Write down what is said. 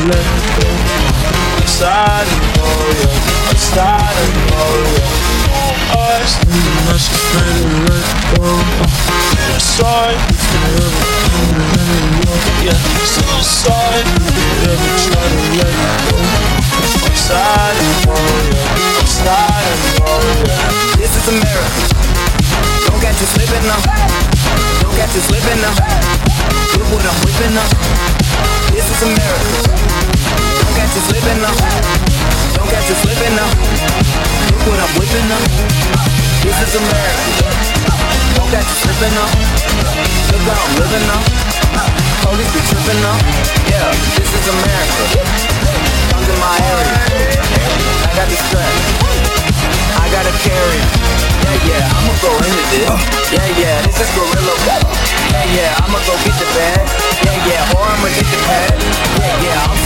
let go. I'm starting, oh yeah, I'm starting, oh yeah. I still not afraid to let go. Suicide, if you ever come to let me walk. Yeah, suicide, if you ever try to let me go. I'm starting, oh yeah, I'm starting, oh yeah. This is America. Don't catch you slipping now. Don't catch you slipping now. Look what I'm whipping up. This is America. Don't catch you slipping now. Don't catch you slipping now. Look what I'm whipping up. This is America. Don't catch you slipping now. Look how I'm living now. Police be tripping now. Yeah, this is America. Come to my area. I got the strap. I gotta carry. Yeah, I'ma go into this. Yeah, this is gorilla. Yeah, I'ma go get the bag. Yeah, or I'ma get the pad. Yeah, I'm